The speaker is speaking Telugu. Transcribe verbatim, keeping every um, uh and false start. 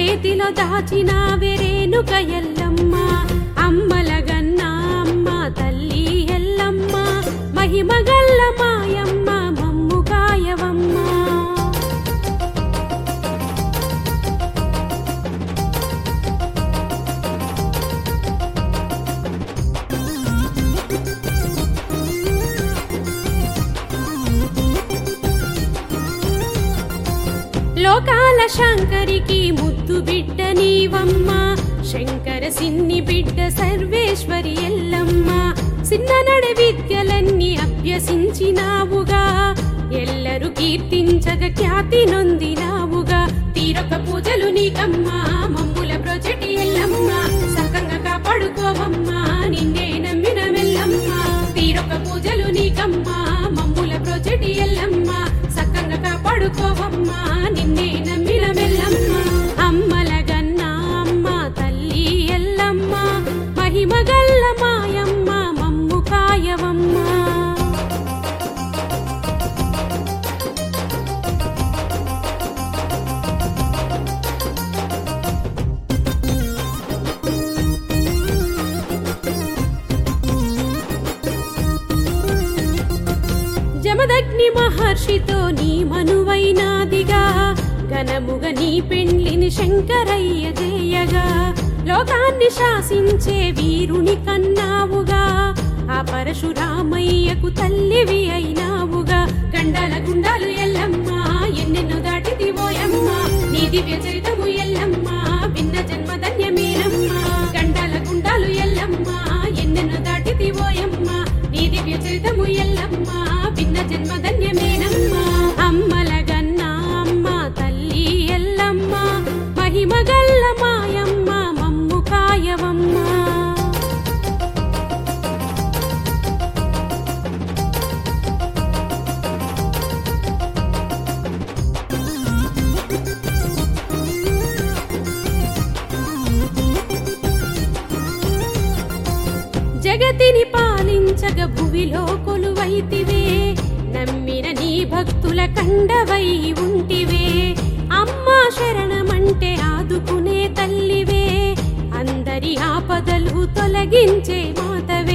చేతిలో దాచినావే రేణుక ఎల్లమ్మ అమ్మలగన్న అమ్మ తల్లి ఎల్లమ్మ మహిమగల్ల మాయమ్మ మమ్ము కాయవమ్మ. లోకాల శంకరికి ముద్దు బిడ్డ నీవమ్మ శంకర సిన్ని బిడ్డ సర్వేశ్వరి ఎల్లమ్మ సిన్ననడ విద్యలన్నీ అభ్యసించినావుగా ఎల్లరు కీర్తించగ ఖ్యాతి నొందినావుగా తీరొక పూజలు నీకమ్మా మమ్ముల ప్రొజటి ఎల్లమ్మ సకంగా కాపాడుకోవమ్మా నిన్నే నమ్మిన మెల్లమ్మ తీరొక పూజలు నీకమ్మా మమ్ముల ప్రొజటి ఎల్లమ్మ సకంగా కాపాడుకోవమ్మా నిన్నే నమ్మిన మెల్లమ్మ అమ్మలగన్న అమ్మ తల్లి ఎల్లమ్మ మహిమగల్ల మాయమ్మ మమ్ము కాయవమ్మ. జమదగ్ని మహర్షితో నీ మనువైనాదిగా ఘనముగ నీ పెండ్లిని శంకరయ్య జేయగా లోకాన్ని శాసించే వీరుని కన్నావుగా ఆ పరశురామయ్యకు తల్లివి అయినావుగా గండాల గుండాలు ఎల్లమ్మ ఎన్నెన్నో దాటిదివోయమ్మ నీ దివ్య చరితము ఎల్లమ్మ భిన్న జన్మధన్యమేనమ్మ గండాల గుండాలు ఎల్లమ్మ ఎన్నెన్నో దాటిదివోయమ్మ నీ దివ్య చరితము ఎల్లమ్మ భిన్న జన్మధన్యమేనమ్మ అమ్మలగన్న అమ్మ తల్లి ఎల్లమ్మ మహిమగల్ల మాయమ్మ మమ్ము కాయవమ్మ. జగతిని పాలించగ భువిలో కొలువైతివే నమ్మిన నీ భక్తుల కండవై ఉంటివే అమ్మా శరణమంటే ఆదుకునే తల్లివే అందరి ఆపదలు తొలగించే మాతవే